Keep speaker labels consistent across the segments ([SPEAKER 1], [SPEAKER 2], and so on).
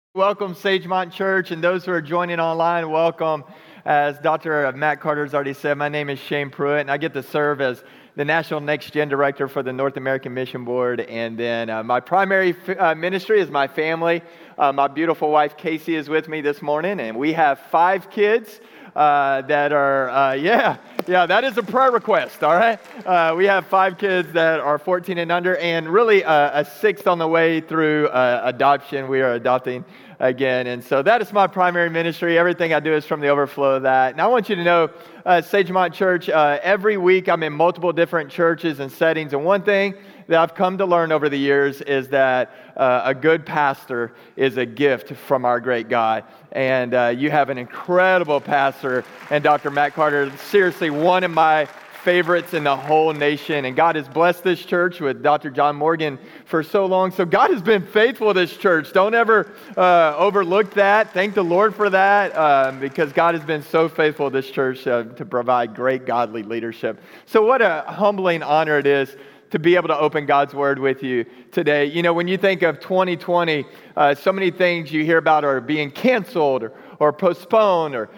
[SPEAKER 1] Welcome, Sagemont Church, and those who are joining online, welcome. As Dr. Matt Carter has already said, my name is Shane Pruitt, and I get to serve as the National Next Gen Director for the North American Mission Board. And then my primary ministry is my family. My beautiful wife, Casey, is with me this morning, and we have 5 kids that are, that is a prayer request, all right? We have 5 kids that are 14 and under, and really a 6th on the way through adoption. We are adopting again, and so that is my primary ministry. Everything I do is from the overflow of that. And I want you to know, Sagemont Church, every week I'm in multiple different churches and settings, and one thing that I've come to learn over the years is that a good pastor is a gift from our great God. And you have an incredible pastor, and Dr. Matt Carter, seriously one of my favorites in the whole nation. And God has blessed this church with Dr. John Morgan for so long. So God has been faithful to this church. Don't ever overlook that. Thank the Lord for that, because God has been so faithful to this church to provide great godly leadership. So what a humbling honor it is to be able to open God's Word with you today. You know, when you think of 2020, so many things you hear about are being canceled or postponed, or,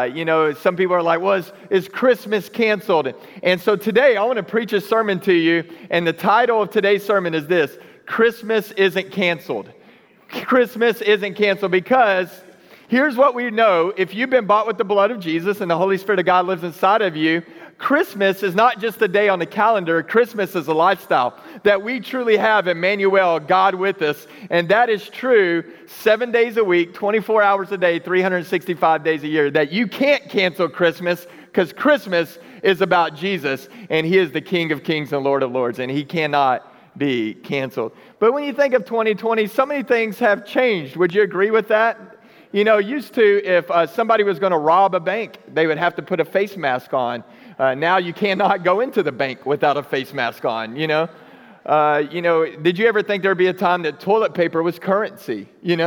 [SPEAKER 1] some people are like, well, is Christmas canceled? And so today I want to preach a sermon to you, and the title of today's sermon is this: Christmas isn't canceled. Christmas isn't canceled, because here's what we know. If you've been bought with the blood of Jesus and the Holy Spirit of God lives inside of you, Christmas is not just a day on the calendar. Christmas is a lifestyle that we truly have Emmanuel, God with us. And that is true 7 days a week, 24 hours a day, 365 days a year. That you can't cancel Christmas, because Christmas is about Jesus, and He is the King of Kings and Lord of Lords, and He cannot be canceled. But when you think of 2020, so many things have changed. Would you agree with that? You know, used to, if somebody was going to rob a bank, they would have to put a face mask on. Now you cannot go into the bank without a face mask on, Did you ever think there would be a time that toilet paper was currency, Did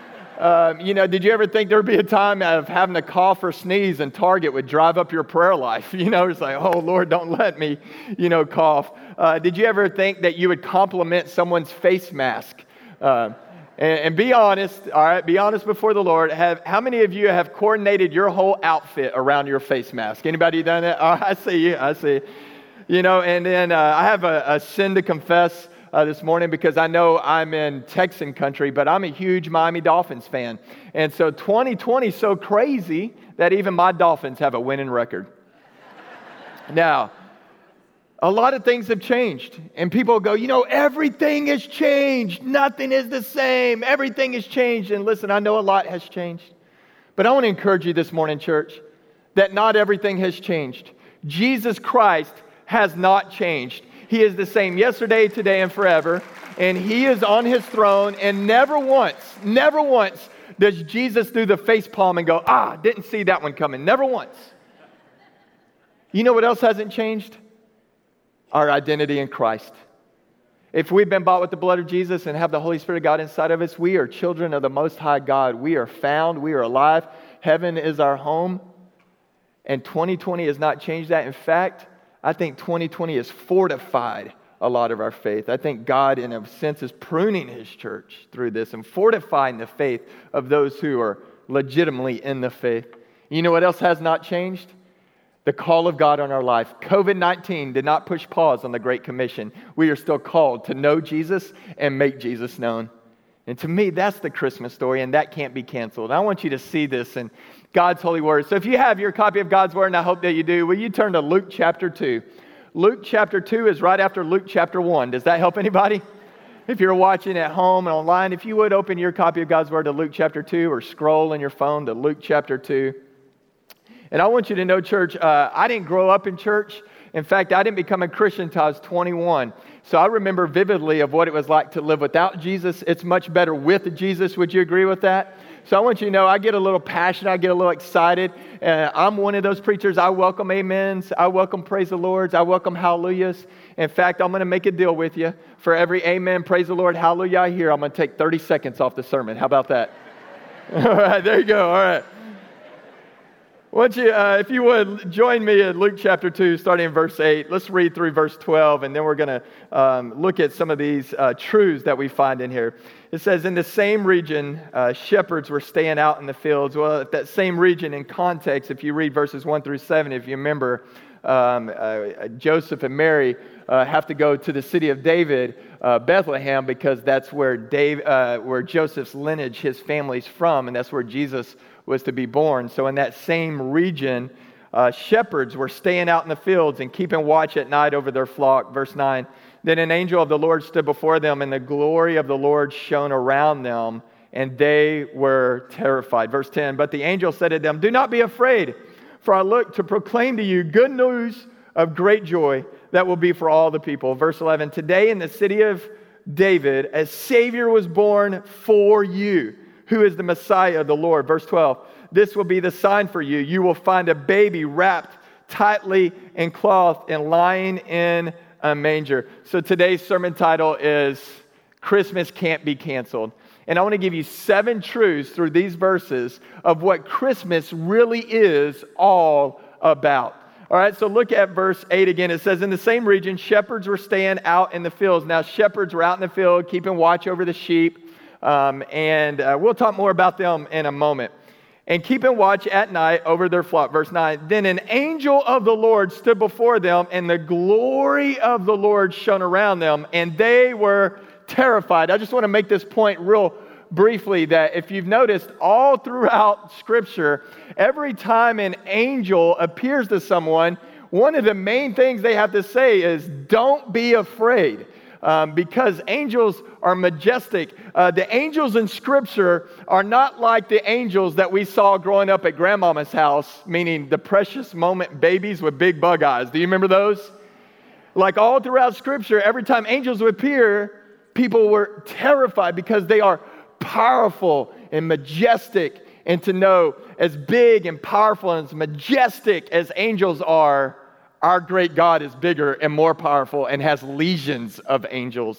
[SPEAKER 1] you ever think there would be a time of having to cough or sneeze and Target would drive up your prayer life? It's like, oh, Lord, don't let me, cough. Did you ever think that you would compliment someone's face mask? And be honest, all right, be honest before the Lord. How many of you have coordinated your whole outfit around your face mask? Anybody done that? Oh, I see you, I see. And then I have a sin to confess this morning, because I know I'm in Texan country, but I'm a huge Miami Dolphins fan. And so 2020 is so crazy that even my Dolphins have a winning record. Now, a lot of things have changed, and people go, everything has changed. Nothing is the same. Everything has changed. And listen, I know a lot has changed, but I want to encourage you this morning, church, that not everything has changed. Jesus Christ has not changed. He is the same yesterday, today, and forever, and He is on His throne, and never once does Jesus do the face palm and go, didn't see that one coming. Never once. You know what else hasn't changed? Our identity in Christ. If we've been bought with the blood of Jesus and have the Holy Spirit of God inside of us, we are children of the Most High God. We are found. We are alive. Heaven is our home. And 2020 has not changed that. In fact, I think 2020 has fortified a lot of our faith. I think God, in a sense, is pruning His church through this and fortifying the faith of those who are legitimately in the faith. You know what else has not changed? The call of God on our life. COVID-19 did not push pause on the Great Commission. We are still called to know Jesus and make Jesus known. And to me, that's the Christmas story, and that can't be canceled. I want you to see this in God's holy word. So if you have your copy of God's word, and I hope that you do, will you turn to Luke chapter 2? Luke chapter 2 is right after Luke chapter 1. Does that help anybody? If you're watching at home and online, if you would open your copy of God's word to Luke chapter 2, or scroll in your phone to Luke chapter 2. And I want you to know, church, I didn't grow up in church. In fact, I didn't become a Christian until I was 21. So I remember vividly of what it was like to live without Jesus. It's much better with Jesus. Would you agree with that? So I want you to know, I get a little passionate. I get a little excited. I'm one of those preachers. I welcome amens. I welcome praise the Lords. I welcome hallelujahs. In fact, I'm going to make a deal with you. For every amen, praise the Lord, hallelujah I hear, I'm going to take 30 seconds off the sermon. How about that? All right, there you go. All right. Why don't you, if you would, join me in Luke chapter 2, starting in verse 8. Let's read through verse 12, and then we're going to look at some of these truths that we find in here. It says, in the same region, shepherds were staying out in the fields. Well, if that same region in context, if you read verses 1 through 7, if you remember, Joseph and Mary have to go to the city of David, Bethlehem, because that's where Joseph's lineage, his family's from, and that's where Jesus was to be born. So in that same region, shepherds were staying out in the fields and keeping watch at night over their flock. Verse 9, then an angel of the Lord stood before them, and the glory of the Lord shone around them, and they were terrified. Verse 10, but the angel said to them, do not be afraid, for I look to proclaim to you good news of great joy that will be for all the people. Verse 11, today in the city of David, a Savior was born for you, who is the Messiah, the Lord. Verse 12, this will be the sign for you. You will find a baby wrapped tightly in cloth and lying in a manger. So today's sermon title is Christmas Can't Be Canceled. And I want to give you 7 truths through these verses of what Christmas really is all about. All right, so look at verse 8 again. It says, in the same region, shepherds were staying out in the fields. Now, shepherds were out in the field, keeping watch over the sheep. And we'll talk more about them in a moment. And keeping watch at night over their flock. Verse 9, then an angel of the Lord stood before them, and the glory of the Lord shone around them, and they were terrified. I just want to make this point real briefly, that if you've noticed all throughout Scripture, every time an angel appears to someone, one of the main things they have to say is, don't be afraid. Because angels are majestic. The angels in Scripture are not like the angels that we saw growing up at grandmama's house, meaning the precious moment babies with big bug eyes. Do you remember those? Like all throughout Scripture, every time angels would appear, people were terrified because they are powerful and majestic. And to know as big and powerful and as majestic as angels are, our great God is bigger and more powerful and has legions of angels.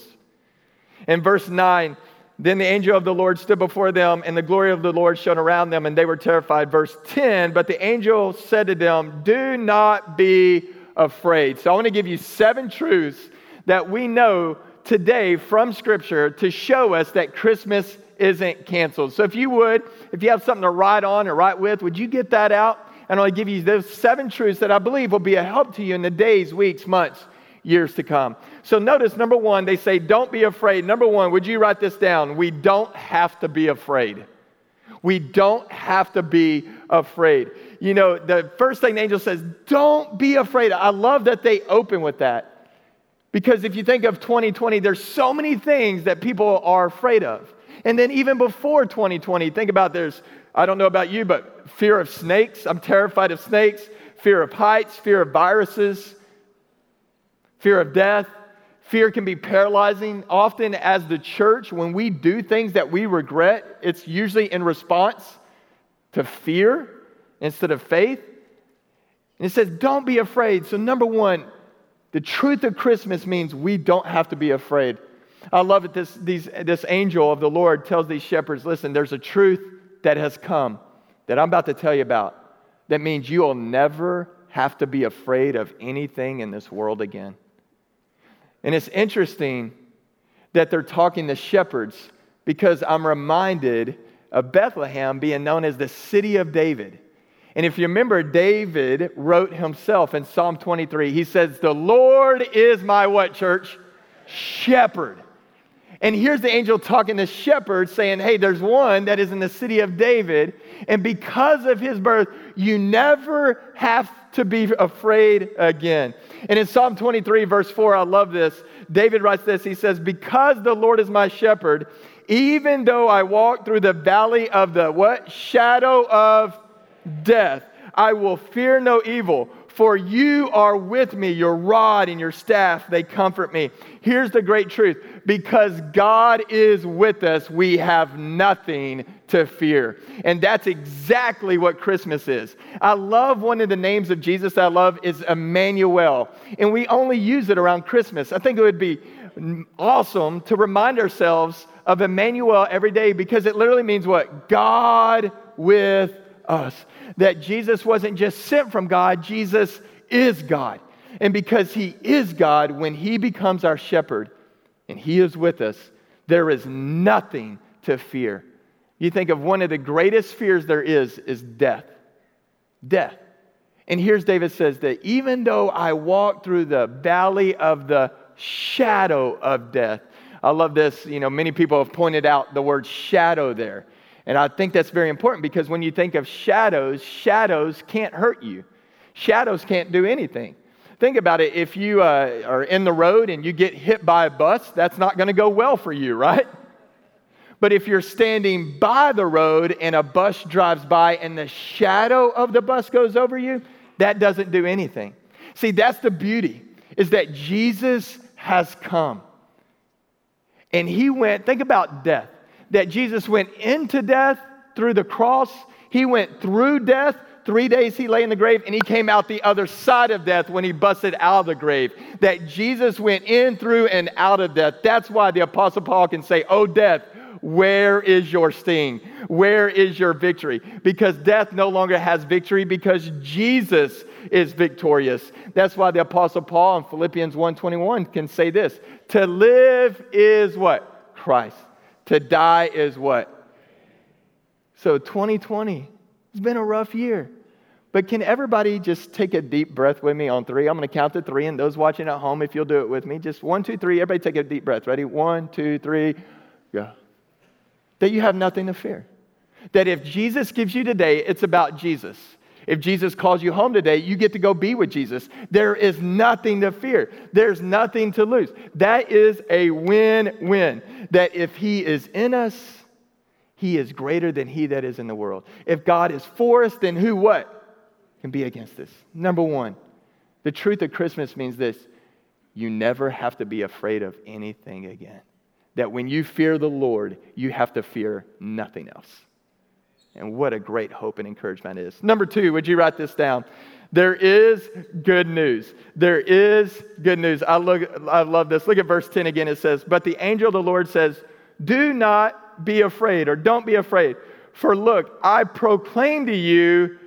[SPEAKER 1] In verse 9, then the angel of the Lord stood before them, and the glory of the Lord shone around them, and they were terrified. Verse 10, but the angel said to them, do not be afraid. So I want to give you 7 truths that we know today from Scripture to show us that Christmas isn't canceled. So if you have something to write on or write with, would you get that out? And I'll give you those 7 truths that I believe will be a help to you in the days, weeks, months, years to come. So notice, number 1, they say, don't be afraid. Number 1, would you write this down? We don't have to be afraid. We don't have to be afraid. You know, the first thing the angel says, don't be afraid. I love that they open with that. Because if you think of 2020, there's so many things that people are afraid of. And then even before 2020, think about I don't know about you, but fear of snakes. I'm terrified of snakes. Fear of heights, fear of viruses, fear of death. Fear can be paralyzing. Often as the church, when we do things that we regret, it's usually in response to fear instead of faith. And it says, don't be afraid. So number 1, the truth of Christmas means we don't have to be afraid. I love it. This angel of the Lord tells these shepherds, listen, there's a truth that has come that I'm about to tell you about that means you will never have to be afraid of anything in this world again. And it's interesting that they're talking to shepherds because I'm reminded of Bethlehem being known as the city of David. And if you remember, David wrote himself in Psalm 23, he says, the Lord is my what, church? Shepherd. And here's the angel talking to shepherds saying, hey, there's one that is in the city of David. And because of his birth, you never have to be afraid again. And in Psalm 23, verse 4, I love this. David writes this. He says, because the Lord is my shepherd, even though I walk through the valley of the what? Shadow of death, I will fear no evil. For you are with me, your rod and your staff, they comfort me. Here's the great truth. Because God is with us, we have nothing to fear. And that's exactly what Christmas is. I love one of the names of Jesus I love is Emmanuel. And we only use it around Christmas. I think it would be awesome to remind ourselves of Emmanuel every day because it literally means what? God with us. That Jesus wasn't just sent from God, Jesus is God. And because he is God, when he becomes our shepherd and he is with us, there is nothing to fear. You think of one of the greatest fears there is death. Death. And here's David says that even though I walk through the valley of the shadow of death. I love this. Many people have pointed out the word shadow there. And I think that's very important because when you think of shadows, shadows can't hurt you. Shadows can't do anything. Think about it. If you are in the road and you get hit by a bus, that's not going to go well for you, right? But if you're standing by the road and a bus drives by and the shadow of the bus goes over you, that doesn't do anything. See, that's the beauty, is that Jesus has come. And he went, think about death, that Jesus went into death through the cross. He went through death. 3 days he lay in the grave, and he came out the other side of death when he busted out of the grave. That Jesus went in, through, and out of death. That's why the Apostle Paul can say, "Oh, death, where is your sting? Where is your victory?" Because death no longer has victory because Jesus is victorious. That's why the Apostle Paul in Philippians 1:21 can say this: to live is what? Christ. To die is what? So 2020 has been a rough year. But can everybody just take a deep breath with me on 3? I'm going to count to 3, and those watching at home, if you'll do it with me, just 1, 2, 3. Everybody take a deep breath. Ready? 1, 2, 3. Go. That you have nothing to fear. That if Jesus gives you today, it's about Jesus. If Jesus calls you home today, you get to go be with Jesus. There is nothing to fear. There's nothing to lose. That is a win-win. That if he is in us, he is greater than he that is in the world. If God is for us, then who what? Can be against us. Number 1, the truth of Christmas means this: you never have to be afraid of anything again. That when you fear the Lord, you have to fear nothing else. And what a great hope and encouragement it is. Number 2, would you write this down? There is good news. There is good news. I love this. Look at verse 10 again. It says, "But the angel of the Lord says, do not be afraid," or don't be afraid. "For look, I proclaim to you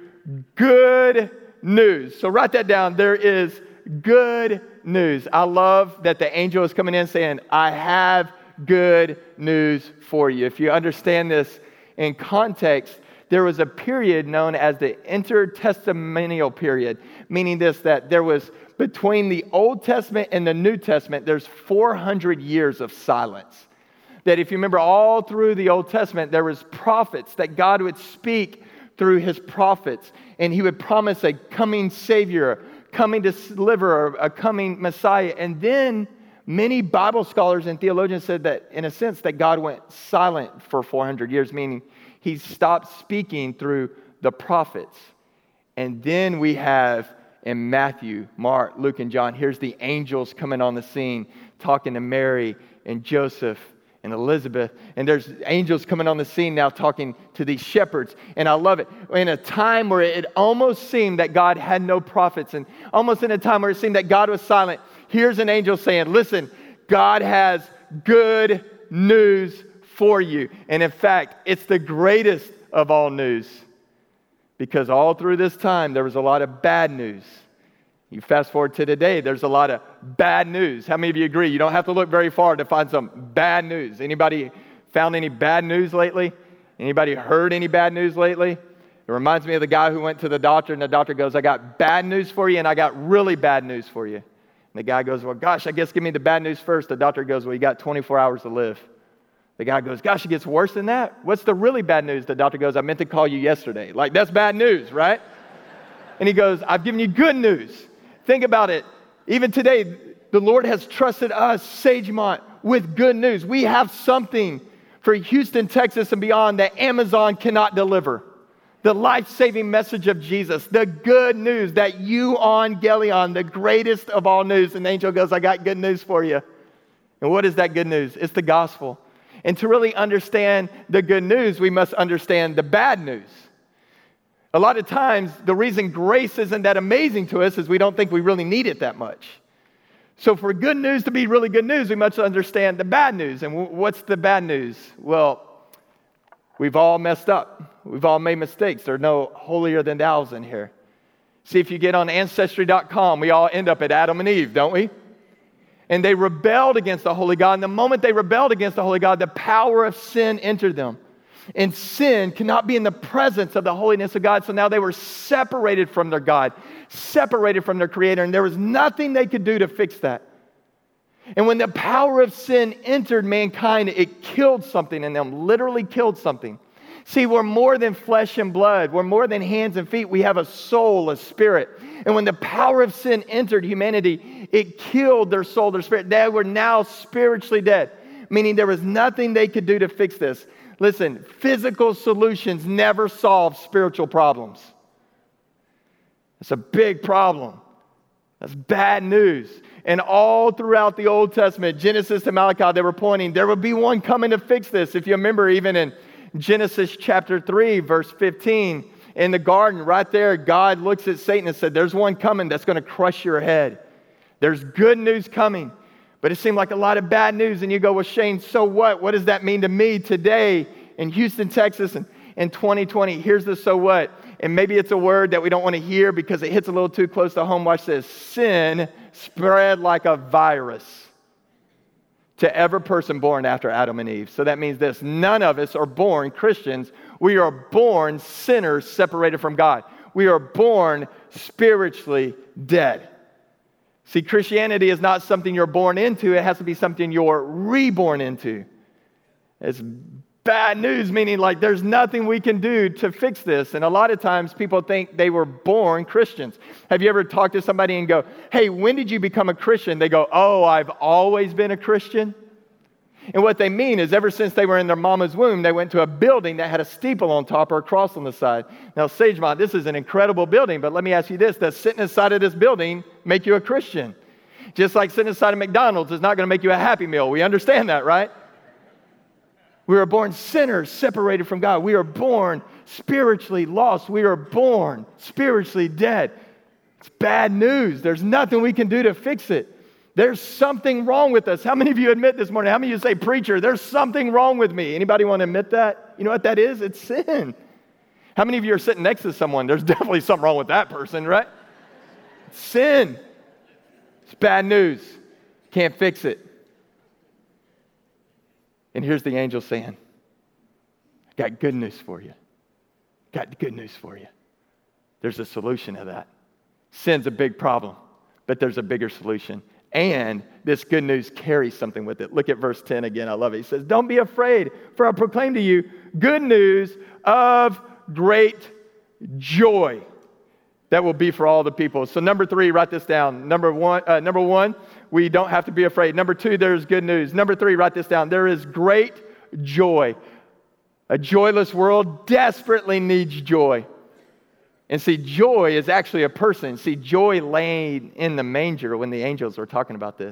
[SPEAKER 1] good news." So write that down. There is good news. I love that the angel is coming in saying, "I have good news for you." If you understand this in context, there was a period known as the intertestamental period, meaning this, that there was between the Old Testament and the New Testament, there's 400 years of silence. That if you remember all through the Old Testament, there was prophets that God would speak through his prophets, and he would promise a coming Savior, coming deliverer, a coming Messiah. And then many Bible scholars and theologians said that, in a sense, that God went silent for 400 years, meaning he stopped speaking through the prophets. And then we have in Matthew, Mark, Luke, and John, here's the angels coming on the scene, talking to Mary and Joseph and Elizabeth, and there's angels coming on the scene now talking to these shepherds, and I love it. In a time where it almost seemed that God had no prophets, and almost in a time where it seemed that God was silent, here's an angel saying, listen, God has good news for you. And in fact, it's the greatest of all news, because all through this time, there was a lot of bad news. You fast forward to today, there's a lot of bad news. How many of you agree? You don't have to look very far to find some bad news. Anybody found any bad news lately? Anybody heard any bad news lately? It reminds me of the guy who went to the doctor, and the doctor goes, "I got bad news for you, and I got really bad news for you." And the guy goes, "Well, gosh, I guess give me the bad news first." The doctor goes, "Well, you got 24 hours to live." The guy goes, "Gosh, it gets worse than that? What's the really bad news?" The doctor goes, "I meant to call you yesterday." Like, that's bad news, right? And he goes, "I've given you good news." Think about it. Even today, the Lord has trusted us, Sagemont, with good news. We have something for Houston, Texas, and beyond that Amazon cannot deliver. The life-saving message of Jesus, the good news, that euangelion, the greatest of all news. And the angel goes, "I got good news for you." And what is that good news? It's the gospel. And to really understand the good news, we must understand the bad news. A lot of times, the reason grace isn't that amazing to us is we don't think we really need it that much. So for good news to be really good news, we must understand the bad news. And what's the bad news? Well, we've all messed up. We've all made mistakes. There are no holier than thous in here. See, if you get on Ancestry.com, we all end up at Adam and Eve, don't we? And they rebelled against the holy God. And the moment they rebelled against the holy God, the power of sin entered them. And sin cannot be in the presence of the holiness of God. So now they were separated from their God, separated from their Creator. And there was nothing they could do to fix that. And when the power of sin entered mankind, it killed something in them, literally killed something. See, we're more than flesh and blood. We're more than hands and feet. We have a soul, a spirit. And when the power of sin entered humanity, it killed their soul, their spirit. They were now spiritually dead, meaning there was nothing they could do to fix this. Listen, physical solutions never solve spiritual problems. It's a big problem. That's bad news. And all throughout the Old Testament, Genesis to Malachi, they were pointing, there will be one coming to fix this. If you remember, even in Genesis chapter 3, verse 15, in the garden, right there, God looks at Satan and said, there's one coming that's going to crush your head. There's good news coming. But it seemed like a lot of bad news. And you go, well, Shane, so what? What does that mean to me today in Houston, Texas, and in 2020? Here's the so what. And maybe it's a word that we don't want to hear because it hits a little too close to home. Watch this. Sin spread like a virus to every person born after Adam and Eve. So that means this. None of us are born Christians. We are born sinners separated from God. We are born spiritually dead. See, Christianity is not something you're born into. It has to be something you're reborn into. It's bad news, meaning like there's nothing we can do to fix this. And a lot of times people think they were born Christians. Have you ever talked to somebody and go, hey, when did you become a Christian? They go, oh, I've always been a Christian. And what they mean is ever since they were in their mama's womb, they went to a building that had a steeple on top or a cross on the side. Now, Sagemont, this is an incredible building, but let me ask you this. Does sitting inside of this building make you a Christian? Just like sitting inside of McDonald's is not going to make you a Happy Meal. We understand that, right? We are born sinners separated from God. We are born spiritually lost. We are born spiritually dead. It's bad news. There's nothing we can do to fix it. There's something wrong with us. How many of you admit this morning? How many of you say, preacher, there's something wrong with me? Anybody want to admit that? You know what that is? It's sin. How many of you are sitting next to someone? There's definitely something wrong with that person, right? It's sin. It's bad news. Can't fix it. And here's the angel saying, I got good news for you. Got good news for you. There's a solution to that. Sin's a big problem, but there's a bigger solution. And this good news carries something with it. Look at verse 10 again. I love it. He says, don't be afraid, for I proclaim to you good news of great joy that will be for all the people. So number 3, write this down. Number one, we don't have to be afraid. Number 2, there's good news. Number 3, write this down. There is great joy. A joyless world desperately needs joy. And see, joy is actually a person. See, joy laid in the manger when the angels were talking about this.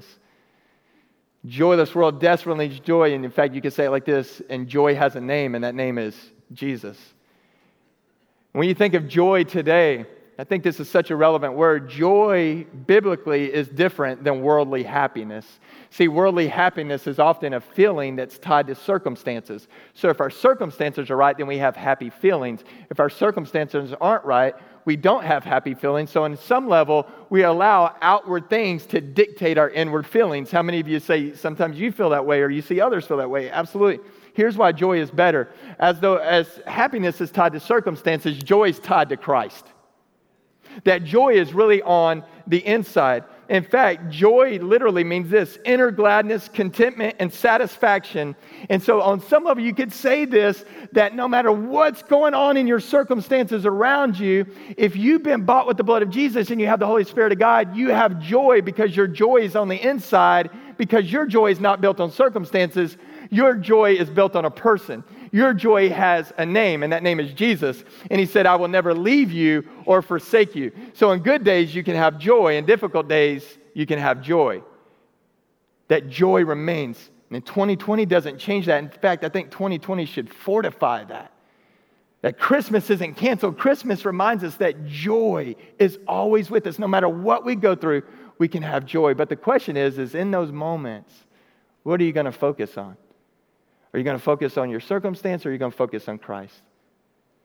[SPEAKER 1] Joyless world desperately needs joy. And in fact, you could say it like this, and joy has a name, and that name is Jesus. When you think of joy today, I think this is such a relevant word. Joy, biblically, is different than worldly happiness. See, worldly happiness is often a feeling that's tied to circumstances. So if our circumstances are right, then we have happy feelings. If our circumstances aren't right, we don't have happy feelings. So on some level, we allow outward things to dictate our inward feelings. How many of you say sometimes you feel that way or you see others feel that way? Absolutely. Here's why joy is better. As happiness is tied to circumstances, joy is tied to Christ. That joy is really on the inside. In fact, joy literally means this: inner gladness, contentment, and satisfaction. And so on some level, you could say this, that no matter what's going on in your circumstances around you, if you've been bought with the blood of Jesus and you have the Holy Spirit of God, you have joy because your joy is on the inside, because your joy is not built on circumstances. Your joy is built on a person. Your joy has a name, and that name is Jesus. And he said, I will never leave you or forsake you. So in good days, you can have joy. In difficult days, you can have joy. That joy remains. And 2020 doesn't change that. In fact, I think 2020 should fortify that. That Christmas isn't canceled. Christmas reminds us that joy is always with us. No matter what we go through, we can have joy. But the question is in those moments, what are you going to focus on? Are you going to focus on your circumstance, or are you going to focus on Christ?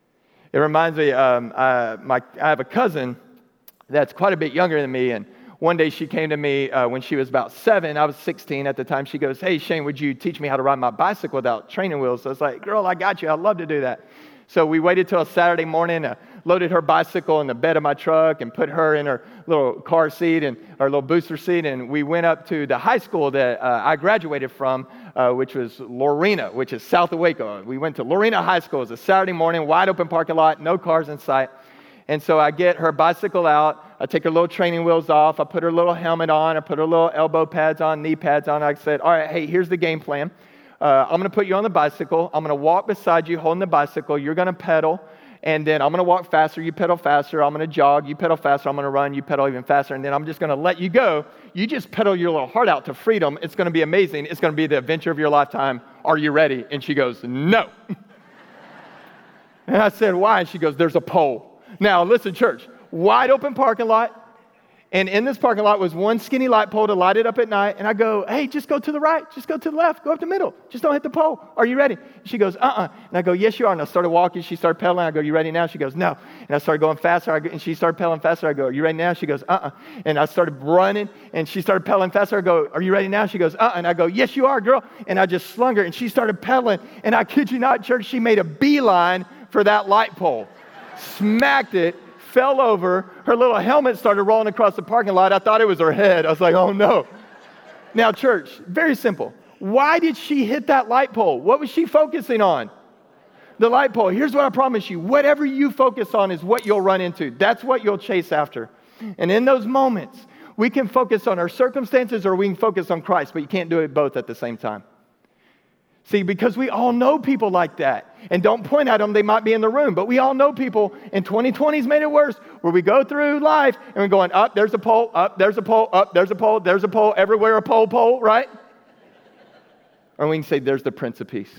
[SPEAKER 1] It reminds me, I have a cousin that's quite a bit younger than me, and one day she came to me when she was about 7. I was 16 at the time. She goes, "Hey, Shane, would you teach me how to ride my bicycle without training wheels?" So I was like, "Girl, I got you. I'd love to do that." So we waited till a Saturday morning, loaded her bicycle in the bed of my truck and put her in her little car seat and our little booster seat, and we went up to the high school that I graduated from, which was Lorena, which is south of Waco. We went to Lorena High School. It was a Saturday morning, wide open parking lot, no cars in sight. And so I get her bicycle out, I take her little training wheels off, I put her little helmet on, I put her little elbow pads on, knee pads on. I said, "All right, hey, here's the game plan. I'm going to put you on the bicycle. I'm going to walk beside you holding the bicycle. You're going to pedal, and then I'm going to walk faster. You pedal faster. I'm going to jog. You pedal faster. I'm going to run. You pedal even faster. And then I'm just going to let you go. You just pedal your little heart out to freedom. It's going to be amazing. It's going to be the adventure of your lifetime. Are you ready?" And she goes, "No." And I said, "Why?" And she goes, "There's a pole." Now, listen, church, wide open parking lot. And in this parking lot was one skinny light pole to light it up at night. And I go, "Hey, just go to the right. Just go to the left. Go up the middle. Just don't hit the pole. Are you ready?" She goes, "Uh-uh." And I go, "Yes, you are." And I started walking. She started pedaling. I go, "You ready now?" She goes, "No." And I started going faster. And she started pedaling faster. I go, "Are you ready now?" She goes, "Uh-uh." And I started running. And she started pedaling faster. I go, "Are you ready now?" She goes, "Uh-uh." And I go, "Yes, you are, girl." And I just slung her. And she started pedaling. And I kid you not, church, she made a beeline for that light pole. Smacked it. Fell over. Her little helmet started rolling across the parking lot. I thought it was her head. I was like, "Oh no." Now, church, very simple. Why did she hit that light pole? What was she focusing on? The light pole. Here's what I promise you. Whatever you focus on is what you'll run into. That's what you'll chase after. And in those moments, we can focus on our circumstances or we can focus on Christ, but you can't do it both at the same time. See, because we all know people like that. And don't point at them, they might be in the room. But we all know people, and 2020's made it worse, where we go through life and we're going, up, there's a pole, up, there's a pole, up, there's a pole, everywhere a pole, right? Or we can say, there's the Prince of Peace.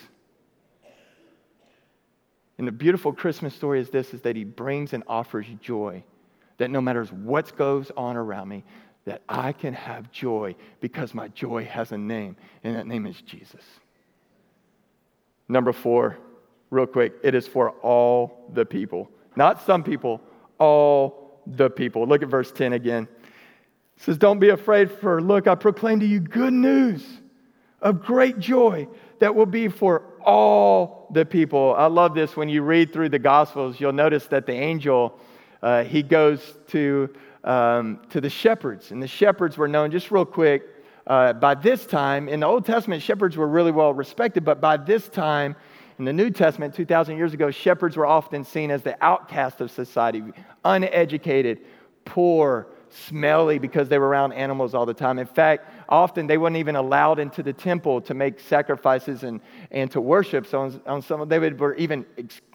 [SPEAKER 1] And the beautiful Christmas story is this, is that he brings and offers joy. That no matter what goes on around me, that I can have joy because my joy has a name, and that name is Jesus. Number 4, real quick, it is for all the people. Not some people, all the people. Look at verse 10 again. It says, "Don't be afraid, for look, I proclaim to you good news of great joy that will be for all the people." I love this. When you read through the Gospels, you'll notice that the angel, he goes to the shepherds. And the shepherds were known, just real quick, by this time, in the Old Testament, shepherds were really well respected, but by this time, in the New Testament, 2,000 years ago, shepherds were often seen as the outcast of society, uneducated, poor, smelly, because they were around animals all the time. In fact, often they weren't even allowed into the temple to make sacrifices and to worship. So on some, they were even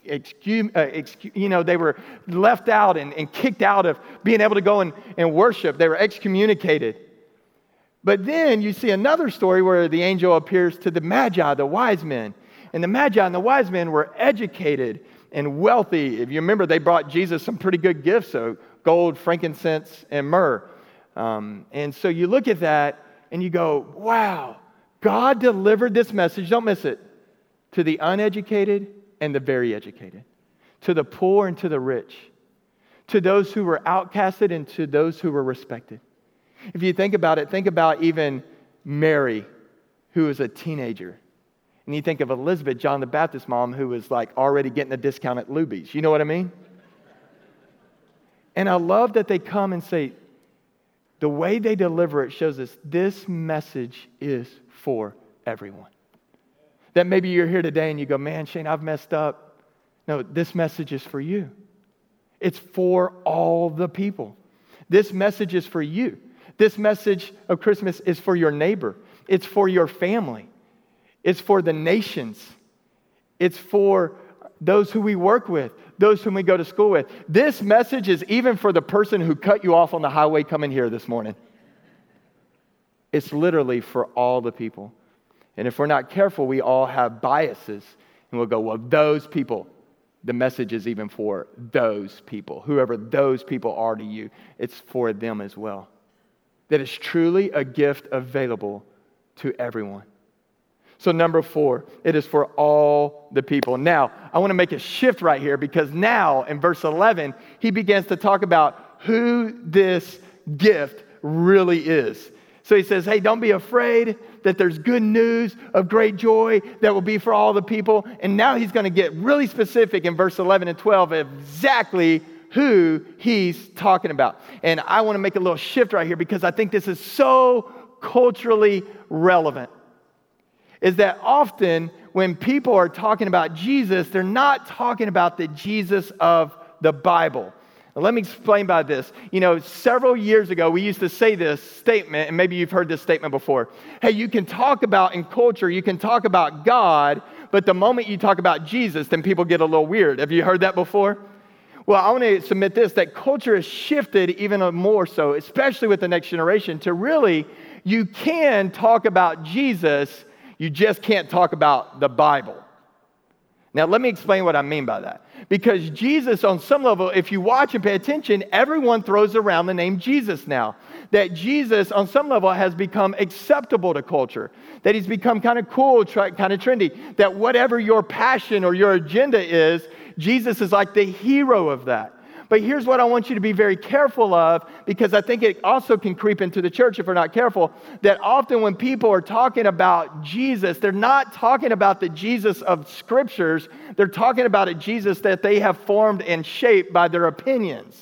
[SPEAKER 1] they were left out and kicked out of being able to go and worship. They were excommunicated. But then you see another story where the angel appears to the Magi, the wise men. And the Magi and the wise men were educated and wealthy. If you remember, they brought Jesus some pretty good gifts, so gold, frankincense, and myrrh. And so you look at that and you go, wow, God delivered this message, don't miss it, to the uneducated and the very educated, to the poor and to the rich, to those who were outcasted and to those who were respected. If you think about it, think about even Mary, who was a teenager. And you think of Elizabeth, John the Baptist's mom, who was like already getting a discount at Luby's. You know what I mean? And I love that they come and say, the way they deliver it shows us this message is for everyone. That maybe you're here today and you go, "Man, Shane, I've messed up." No, this message is for you. It's for all the people. This message is for you. This message of Christmas is for your neighbor. It's for your family. It's for the nations. It's for those who we work with, those whom we go to school with. This message is even for the person who cut you off on the highway coming here this morning. It's literally for all the people. And if we're not careful, we all have biases. And we'll go, well, those people, the message is even for those people. Whoever those people are to you, it's for them as well. That is truly a gift available to everyone. So number 4, it is for all the people. Now, I want to make a shift right here because now in verse 11, he begins to talk about who this gift really is. So he says, hey, don't be afraid that there's good news of great joy that will be for all the people. And now he's going to get really specific in verse 11 and 12 of exactly who he's talking about. And I want to make a little shift right here because I think this is so culturally relevant. Is that often when people are talking about Jesus, they're not talking about the Jesus of the Bible. Now, let me explain by this. Several years ago, we used to say this statement, and maybe you've heard this statement before. Hey, you can talk about in culture, you can talk about God, but the moment you talk about Jesus, then people get a little weird. Have you heard that before? Well, I want to submit this, that culture has shifted even more so, especially with the next generation, to really, you can talk about Jesus, you just can't talk about the Bible. Now, let me explain what I mean by that. Because Jesus, on some level, if you watch and pay attention, everyone throws around the name Jesus now. That Jesus, on some level, has become acceptable to culture. That he's become kind of cool, kind of trendy. That whatever your passion or your agenda is, Jesus is like the hero of that. But here's what I want you to be very careful of, because I think it also can creep into the church if we're not careful, that often when people are talking about Jesus, they're not talking about the Jesus of scriptures, they're talking about a Jesus that they have formed and shaped by their opinions.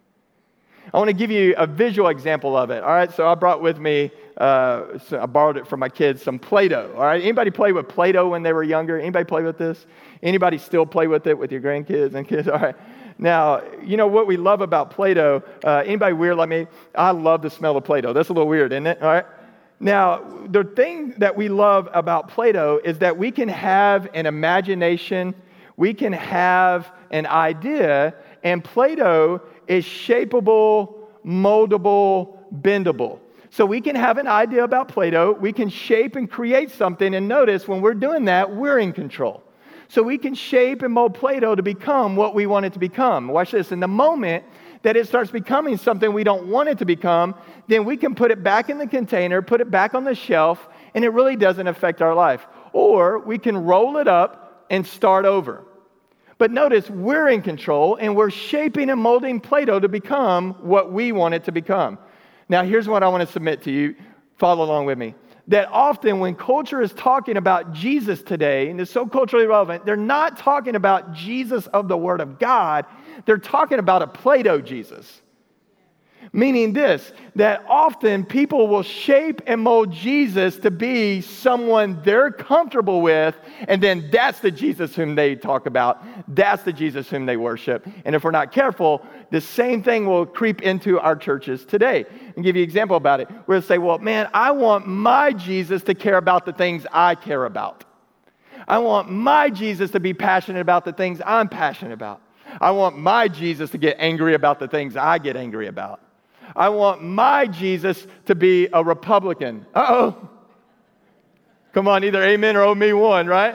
[SPEAKER 1] I want to give you a visual example of it, all right? So I brought with me, so I borrowed it from my kids, some Play-Doh, all right? Anybody play with Play-Doh when they were younger? Anybody play with this? Anybody still play with it with your grandkids and kids? All right. Now, what we love about Play-Doh, anybody weird like me? I love the smell of Play-Doh. That's a little weird, isn't it? All right. Now, the thing that we love about Play-Doh is that we can have an imagination, we can have an idea, and Play-Doh is shapeable, moldable, bendable. So we can have an idea about Play-Doh, we can shape and create something, and notice when we're doing that, we're in control. So we can shape and mold Play-Doh to become what we want it to become. Watch this. In the moment that it starts becoming something we don't want it to become, then we can put it back in the container, put it back on the shelf, and it really doesn't affect our life. Or we can roll it up and start over. But notice, we're in control, and we're shaping and molding Play-Doh to become what we want it to become. Now, here's what I want to submit to you. Follow along with me. That often when culture is talking about Jesus today, and it's so culturally relevant, they're not talking about Jesus of the Word of God. They're talking about a Play-Doh Jesus. Meaning this, that often people will shape and mold Jesus to be someone they're comfortable with, and then that's the Jesus whom they talk about. That's the Jesus whom they worship. And if we're not careful, the same thing will creep into our churches today. I'll give you an example about it. We'll say, well, man, I want my Jesus to care about the things I care about. I want my Jesus to be passionate about the things I'm passionate about. I want my Jesus to get angry about the things I get angry about. I want my Jesus to be a Republican. Uh-oh. Come on, either amen or oh me one, right?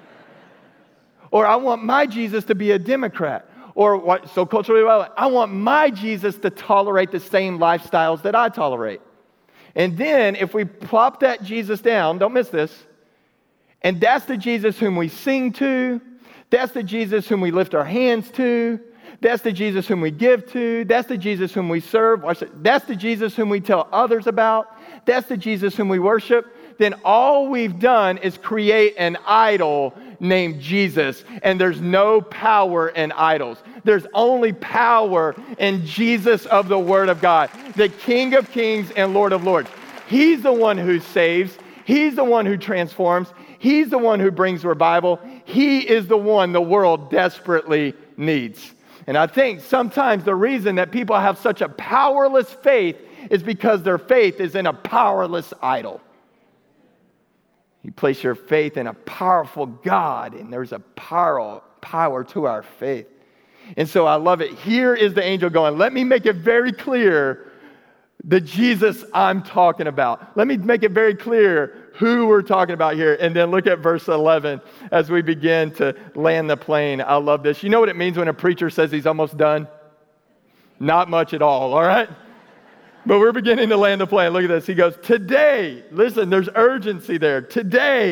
[SPEAKER 1] Or I want my Jesus to be a Democrat. Or what? So culturally relevant, I want my Jesus to tolerate the same lifestyles that I tolerate. And then if we plop that Jesus down, don't miss this, and that's the Jesus whom we sing to, that's the Jesus whom we lift our hands to, that's the Jesus whom we give to. That's the Jesus whom we serve. That's the Jesus whom we tell others about. That's the Jesus whom we worship. Then all we've done is create an idol named Jesus. And there's no power in idols. There's only power in Jesus of the Word of God, the King of Kings and Lord of Lords. He's the one who saves. He's the one who transforms. He's the one who brings revival. He is the one the world desperately needs. And I think sometimes the reason that people have such a powerless faith is because their faith is in a powerless idol. You place your faith in a powerful God, and there's a power to our faith. And so I love it. Here is the angel going, let me make it very clear the Jesus I'm talking about. Let me make it very clear who we're talking about here. And then look at verse 11 as we begin to land the plane. I love this. You know what it means when a preacher says he's almost done? Not much at all right? But we're beginning to land the plane. Look at this. He goes, today, listen, there's urgency there. Today,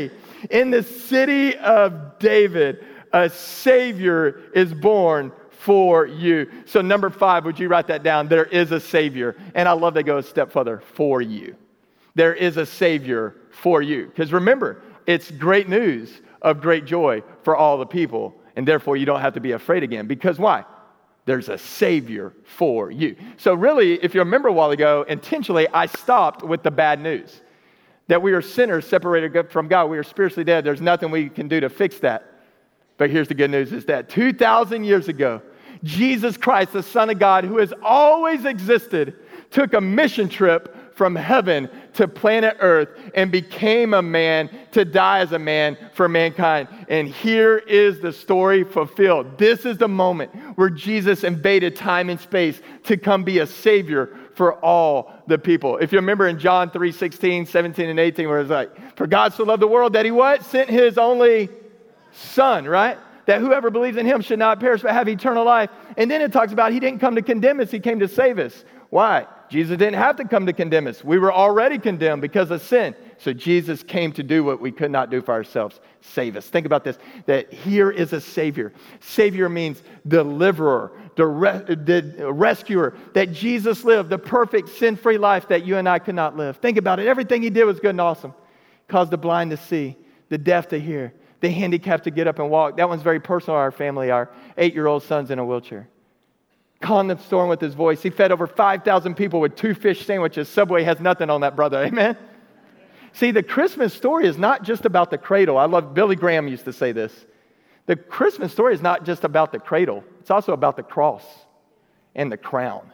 [SPEAKER 1] In the city of David, a Savior is born for you. So number 5, would you write that down? There is a Savior. And I love they go a step further, for you. There is a Savior for you. Because remember, it's great news of great joy for all the people. And therefore, you don't have to be afraid again. Because why? There's a Savior for you. So really, if you remember a while ago, intentionally, I stopped with the bad news. That we are sinners separated from God. We are spiritually dead. There's nothing we can do to fix that. But here's the good news is that 2,000 years ago, Jesus Christ, the Son of God, who has always existed, took a mission trip from heaven to planet Earth and became a man to die as a man for mankind. And here is the story fulfilled. This is the moment where Jesus invaded time and space to come be a Savior for all the people. If you remember in John 3:16, 17, and 18, where it's like, for God so loved the world that he what? Sent his only Son, right? That whoever believes in him should not perish but have eternal life. And then it talks about he didn't come to condemn us, he came to save us. Why? Jesus didn't have to come to condemn us. We were already condemned because of sin. So Jesus came to do what we could not do for ourselves, save us. Think about this, that here is a Savior. Savior means deliverer, the rescuer, that Jesus lived the perfect sin-free life that you and I could not live. Think about it. Everything he did was good and awesome. Caused the blind to see, the deaf to hear, the handicapped to get up and walk. That one's very personal to our family. Our 8-year-old son's in a wheelchair. Calmed the storm with his voice. He fed over 5,000 people with 2 fish sandwiches. Subway has nothing on that, brother. Amen? See, the Christmas story is not just about the cradle. I love, Billy Graham used to say this. The Christmas story is not just about the cradle. It's also about the cross and the crown.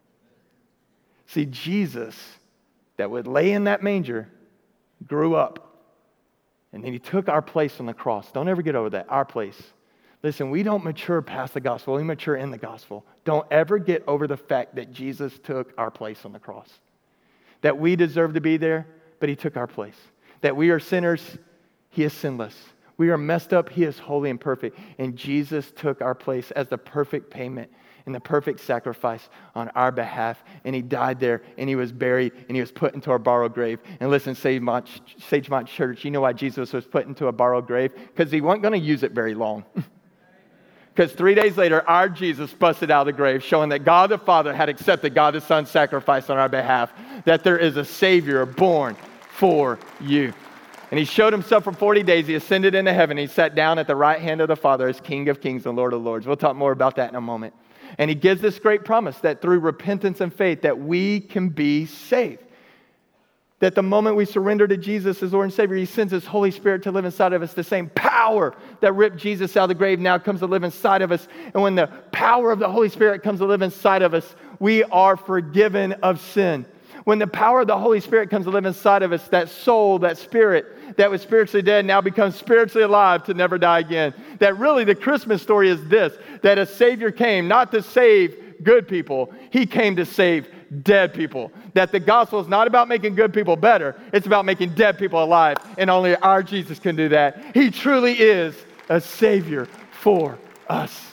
[SPEAKER 1] See, Jesus, that would lay in that manger, grew up. And then he took our place on the cross. Don't ever get over that, our place. Listen, we don't mature past the gospel. We mature in the gospel. Don't ever get over the fact that Jesus took our place on the cross. That we deserve to be there, but he took our place. That we are sinners, he is sinless. We are messed up, he is holy and perfect. And Jesus took our place as the perfect payment and the perfect sacrifice on our behalf. And he died there, and he was buried, and he was put into a borrowed grave. And listen, Sagemont Church, you know why Jesus was put into a borrowed grave? Because he wasn't going to use it very long. Because 3 days later, our Jesus busted out of the grave, showing that God the Father had accepted God the Son's sacrifice on our behalf, that there is a Savior born for you. And he showed himself for 40 days. He ascended into heaven. He sat down at the right hand of the Father as King of Kings and Lord of Lords. We'll talk more about that in a moment. And he gives this great promise that through repentance and faith that we can be saved. That the moment we surrender to Jesus as Lord and Savior, he sends his Holy Spirit to live inside of us. The same power that ripped Jesus out of the grave now comes to live inside of us. And when the power of the Holy Spirit comes to live inside of us, we are forgiven of sin. When the power of the Holy Spirit comes to live inside of us, that soul, that spirit that was spiritually dead now becomes spiritually alive to never die again. That really the Christmas story is this, that a Savior came not to save good people. He came to save dead people. That the gospel is not about making good people better. It's about making dead people alive. And only our Jesus can do that. He truly is a Savior for us.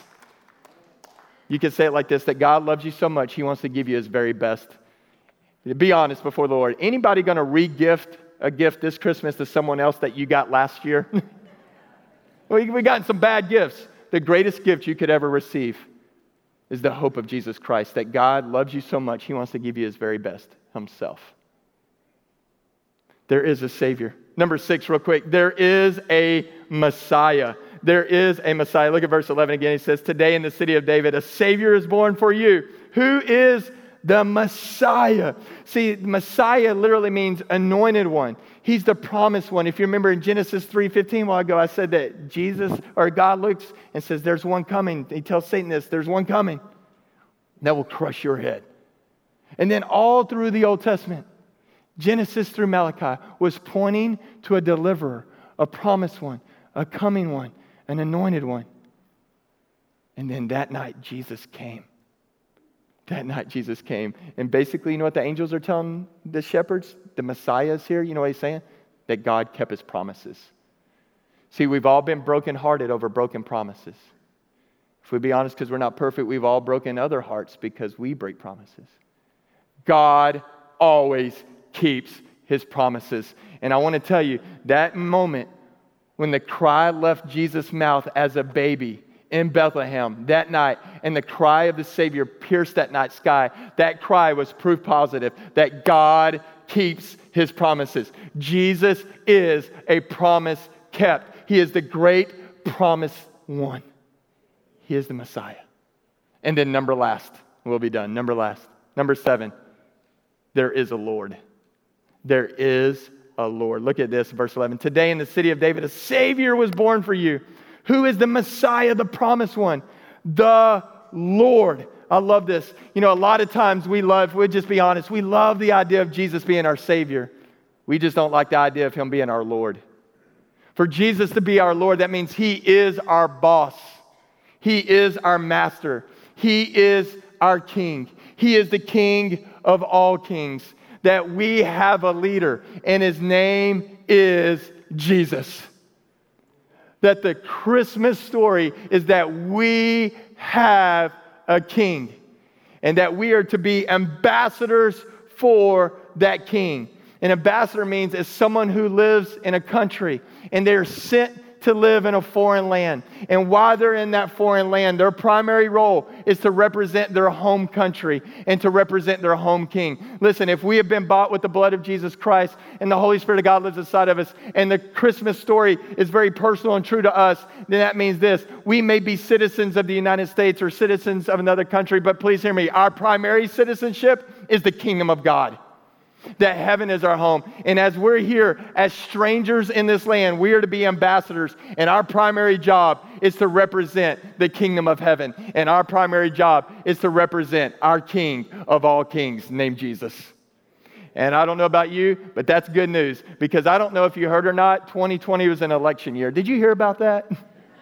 [SPEAKER 1] You can say it like this, that God loves you so much, he wants to give you his very best. Be honest before the Lord. Anybody going to re-gift a gift this Christmas to someone else that you got last year? We've gotten some bad gifts. The greatest gift you could ever receive is the hope of Jesus Christ, that God loves you so much, he wants to give you his very best, himself. There is a Savior. Number 6, real quick. There is a Messiah. There is a Messiah. Look at verse 11 again. He says, today in the city of David, a Savior is born for you. Who is the Messiah? See, Messiah literally means anointed one. He's the promised one. If you remember in Genesis 3:15 a while ago, I said that Jesus or God looks and says, there's one coming. He tells Satan this, there's one coming that will crush your head. And then all through the Old Testament, Genesis through Malachi was pointing to a deliverer, a promised one, a coming one, an anointed one. And then that night, Jesus came. That night Jesus came. And basically, you know what the angels are telling the shepherds? The Messiah is here. You know what he's saying? That God kept his promises. See, we've all been brokenhearted over broken promises. If we be honest, because we're not perfect, we've all broken other hearts because we break promises. God always keeps his promises. And I want to tell you, that moment when the cry left Jesus' mouth as a baby in Bethlehem that night, and the cry of the Savior pierced that night sky, that cry was proof positive that God keeps His promises. Jesus is a promise kept. He is the great promise one. He is the Messiah. And then number 7, there is a Lord. There is a Lord. Look at this, verse 11. Today in the city of David, a Savior was born for you, who is the Messiah, the promised one, the Lord. I love this. You know, a lot of times we'll just be honest, we love the idea of Jesus being our Savior. We just don't like the idea of Him being our Lord. For Jesus to be our Lord, that means He is our boss. He is our master. He is our King. He is the King of all kings. That we have a leader, and His name is Jesus. That the Christmas story is that we have a King, and that we are to be ambassadors for that King. An ambassador means it's someone who lives in a country, and they're sent to live in a foreign land. And while they're in that foreign land, their primary role is to represent their home country and to represent their home king. Listen, if we have been bought with the blood of Jesus Christ and the Holy Spirit of God lives inside of us, and the Christmas story is very personal and true to us, then that means this: we may be citizens of the United States or citizens of another country, but please hear me, our primary citizenship is the kingdom of God. That heaven is our home. And as we're here as strangers in this land, we are to be ambassadors. And our primary job is to represent the kingdom of heaven. And our primary job is to represent our King of all kings, named Jesus. And I don't know about you, but that's good news. Because I don't know if you heard or not, 2020 was an election year. Did you hear about that?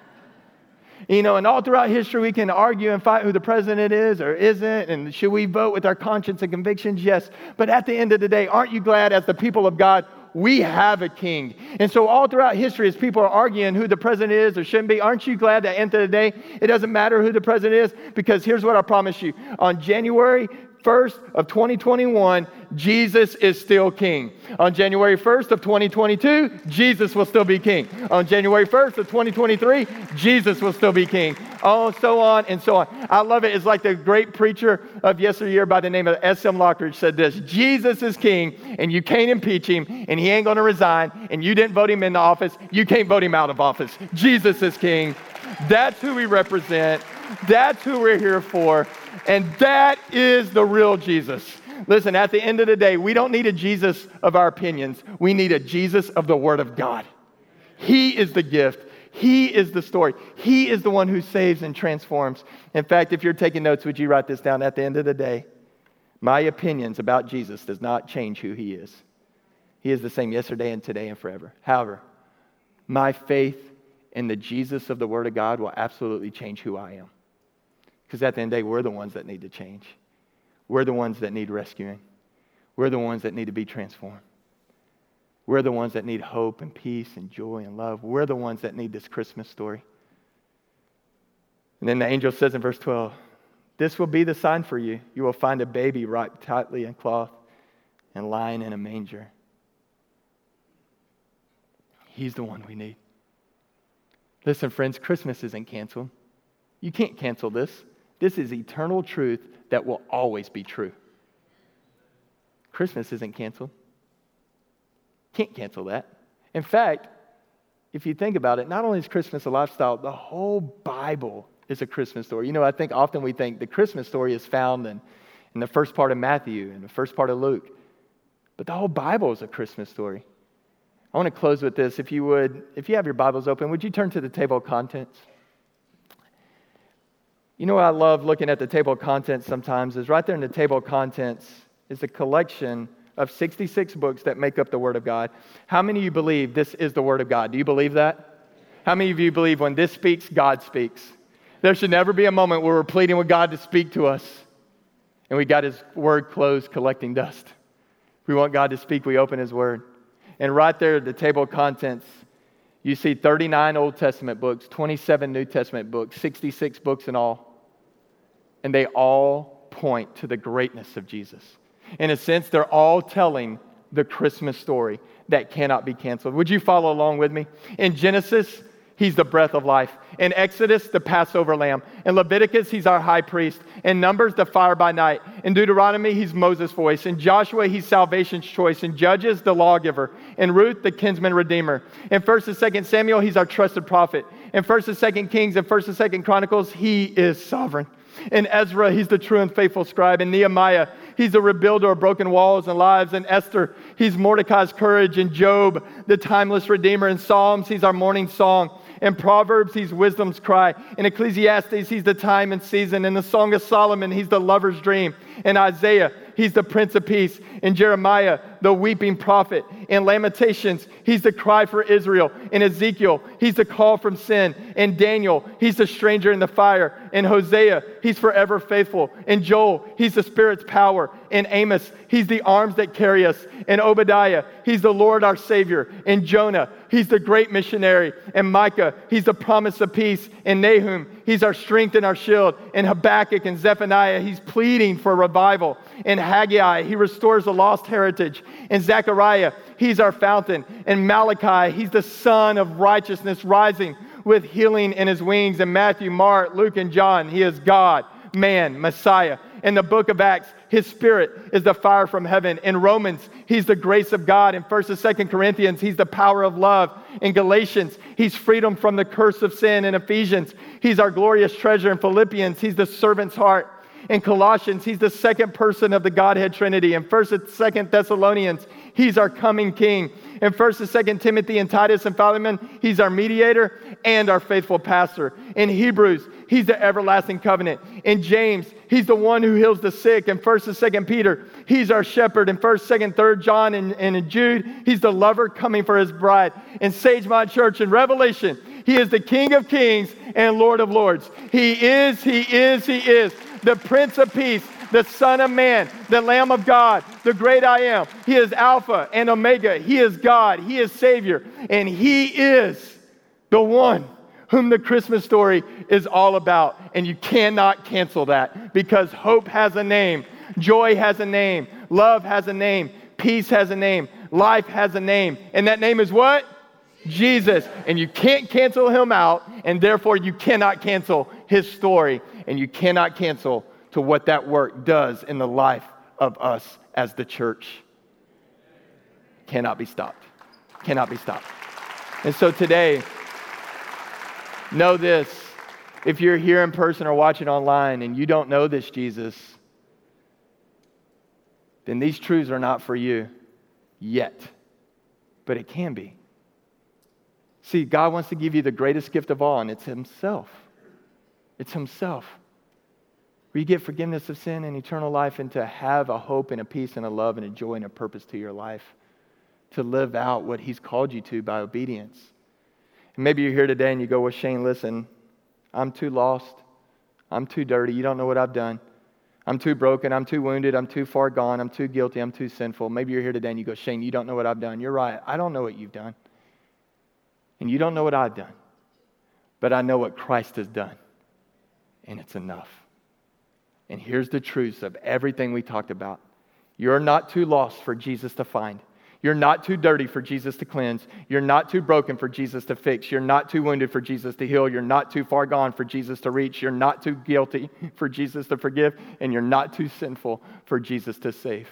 [SPEAKER 1] You know, and all throughout history, we can argue and fight who the president is or isn't, and should we vote with our conscience and convictions? Yes. But at the end of the day, aren't you glad as the people of God, we have a king? And so all throughout history, as people are arguing who the president is or shouldn't be, aren't you glad that at the end of the day, it doesn't matter who the president is? Because here's what I promise you. On January 1st of 2021, Jesus is still king. On January 1st of 2022, Jesus will still be king. On January 1st of 2023, Jesus will still be king. Oh, so on and so on. I love it. It's like the great preacher of yesteryear by the name of S.M. Lockridge said this: Jesus is king, and you can't impeach him, and he ain't going to resign, and you didn't vote him into office. You can't vote him out of office. Jesus is king. That's who we represent. That's who we're here for. And that is the real Jesus. Listen, at the end of the day, we don't need a Jesus of our opinions. We need a Jesus of the Word of God. He is the gift. He is the story. He is the one who saves and transforms. In fact, if you're taking notes, would you write this down? At the end of the day, my opinions about Jesus does not change who He is. He is the same yesterday and today and forever. However, my faith in the Jesus of the Word of God will absolutely change who I am. Because at the end of the day, we're the ones that need to change. We're the ones that need rescuing. We're the ones that need to be transformed. We're the ones that need hope and peace and joy and love. We're the ones that need this Christmas story. And then the angel says in verse 12, "This will be the sign for you. You will find a baby wrapped tightly in cloth and lying in a manger." He's the one we need. Listen, friends, Christmas isn't canceled. You can't cancel this. This is eternal truth that will always be true. Christmas isn't canceled. Can't cancel that. In fact, if you think about it, not only is Christmas a lifestyle, the whole Bible is a Christmas story. You know, I think often we think the Christmas story is found in the first part of Matthew and the first part of Luke. But the whole Bible is a Christmas story. I want to close with this. If you would, if you have your Bibles open, would you turn to the table of contents? You know what I love looking at the table of contents sometimes is right there in the table of contents is a collection of 66 books that make up the Word of God. How many of you believe this is the Word of God? Do you believe that? How many of you believe when this speaks, God speaks? There should never be a moment where we're pleading with God to speak to us and we got His Word closed collecting dust. If we want God to speak, we open His Word. And right there at the table of contents, you see 39 Old Testament books, 27 New Testament books, 66 books in all. And they all point to the greatness of Jesus. In a sense, they're all telling the Christmas story. that cannot be canceled. Would you follow along with me? In Genesis, he's the breath of life. In Exodus, the Passover lamb. In Leviticus, he's our high priest. In Numbers, the fire by night. In Deuteronomy, he's Moses' voice. In Joshua, he's salvation's choice. In Judges, the lawgiver. In Ruth, the kinsman redeemer. In 1st and 2nd Samuel, he's our trusted prophet. In 1st and 2nd Kings and 1st and 2nd Chronicles, he is sovereign. In Ezra, he's the true and faithful scribe. In Nehemiah, he's the rebuilder of broken walls and lives. In Esther, he's Mordecai's courage. In Job, the timeless redeemer. In Psalms, he's our morning song. In Proverbs, he's wisdom's cry. In Ecclesiastes, he's the time and season. In the Song of Solomon, he's the lover's dream. In Isaiah, he's the Prince of Peace. In Jeremiah, the weeping prophet. In Lamentations, he's the cry for Israel. In Ezekiel, he's the call from sin. In Daniel, he's the stranger in the fire. In Hosea, he's forever faithful. In Joel, he's the Spirit's power. In Amos, he's the arms that carry us. In Obadiah, he's the Lord our Savior. In Jonah, he's the great missionary. In Micah, he's the promise of peace. In Nahum, he's our strength and our shield. In Habakkuk and Zephaniah, he's pleading for revival. In Haggai, he restores the lost heritage. In Zechariah, he's our fountain. In Malachi, he's the sun of righteousness rising with healing in his wings. In Matthew, Mark, Luke, and John, he is God, man, Messiah. In the book of Acts, his Spirit is the fire from heaven. In Romans, he's the grace of God. In 1st and 2nd Corinthians, he's the power of love. In Galatians, he's freedom from the curse of sin. In Ephesians, he's our glorious treasure. In Philippians, he's the servant's heart. In Colossians, he's the second person of the Godhead Trinity. In 1st and 2nd Thessalonians, he's our coming King. In 1st and 2nd Timothy and Titus and Philemon, he's our mediator and our faithful pastor. In Hebrews, he's the everlasting covenant. In James, he's the one who heals the sick. In 1st and 2nd Peter, he's our shepherd. In 1st, 2nd, 3rd John, and in Jude, he's the lover coming for his bride. In Sagemont Church, in Revelation, he is the King of kings and Lord of lords. He is the Prince of Peace, the Son of Man, the Lamb of God, the great I am. He is Alpha and Omega. He is God. He is Savior. And he is the one whom the Christmas story is all about. And you cannot cancel that because hope has a name. Joy has a name. Love has a name. Peace has a name. Life has a name. And that name is what? Jesus. And you can't cancel him out. And therefore you cannot cancel his story. And you cannot cancel to what that work does in the life of us as the church. Cannot be stopped. Cannot be stopped. And so today, know this. If you're here in person or watching online and you don't know this Jesus, then these truths are not for you yet. But it can be. See, God wants to give you the greatest gift of all, and it's himself. It's himself. Where you get forgiveness of sin and eternal life, and to have a hope and a peace and a love and a joy and a purpose to your life. To live out what he's called you to by obedience. And maybe you're here today and you go, well, Shane, listen, I'm too lost. I'm too dirty. You don't know what I've done. I'm too broken. I'm too wounded. I'm too far gone. I'm too guilty. I'm too sinful. Maybe you're here today and you go, Shane, you don't know what I've done. You're right. I don't know what you've done. And you don't know what I've done. But I know what Christ has done. And it's enough. And here's the truths of everything we talked about. You're not too lost for Jesus to find. You're not too dirty for Jesus to cleanse. You're not too broken for Jesus to fix. You're not too wounded for Jesus to heal. You're not too far gone for Jesus to reach. You're not too guilty for Jesus to forgive. And you're not too sinful for Jesus to save.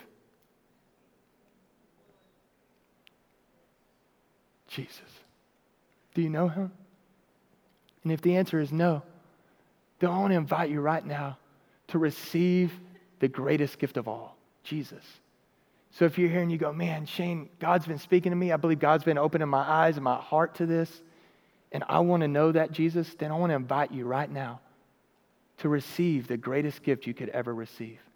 [SPEAKER 1] Jesus. Do you know him? And if the answer is no, then I want to invite you right now to receive the greatest gift of all, Jesus. So if you're here and you go, man, Shane, God's been speaking to me. I believe God's been opening my eyes and my heart to this. And I want to know that, Jesus. Then I want to invite you right now to receive the greatest gift you could ever receive.